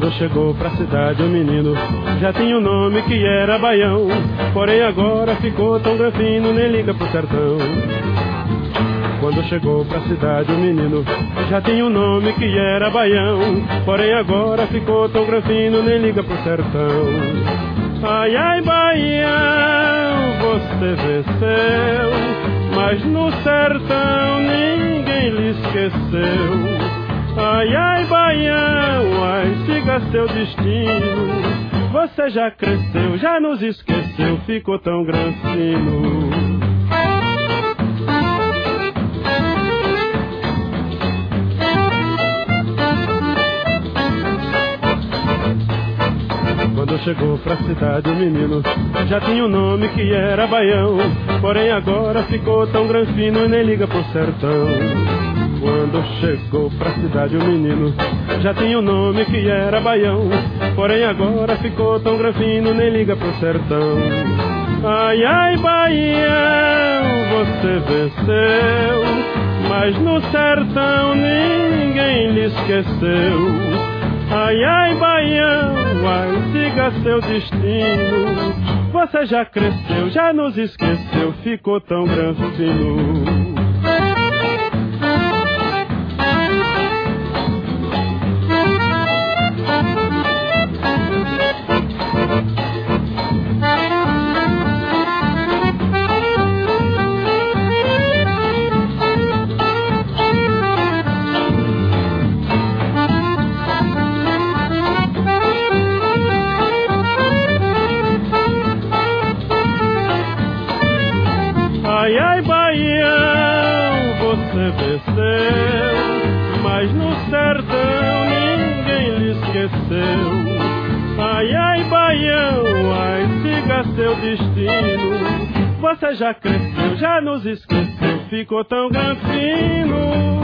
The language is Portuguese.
Quando chegou pra cidade o menino já tinha um nome que era Baião, porém agora ficou tão granfino, nem liga pro sertão. Quando chegou pra cidade o menino já tinha um nome que era Baião, porém agora ficou tão granfino, nem liga pro sertão. Ai, ai, Baião, você venceu, mas no sertão ninguém lhe esqueceu. Ai, ai, Baião, ai, siga seu destino. Você já cresceu, já nos esqueceu, ficou tão granfino. Quando chegou pra cidade o menino já tinha um nome que era Baião, porém agora ficou tão granfino e nem liga pro sertão. Quando chegou pra cidade o menino já tinha um nome que era Baião, porém agora ficou tão granfino, nem liga pro sertão. Ai, ai, Baião, você venceu, mas no sertão ninguém lhe esqueceu. Ai, ai, Baião, ai, siga seu destino. Você já cresceu, já nos esqueceu, ficou tão granfino. Ai, ai, Baião, você venceu, mas no sertão ninguém lhe esqueceu. Ai, ai, Baião, ai, siga seu destino. Você já cresceu, já nos esqueceu, ficou tão granfino.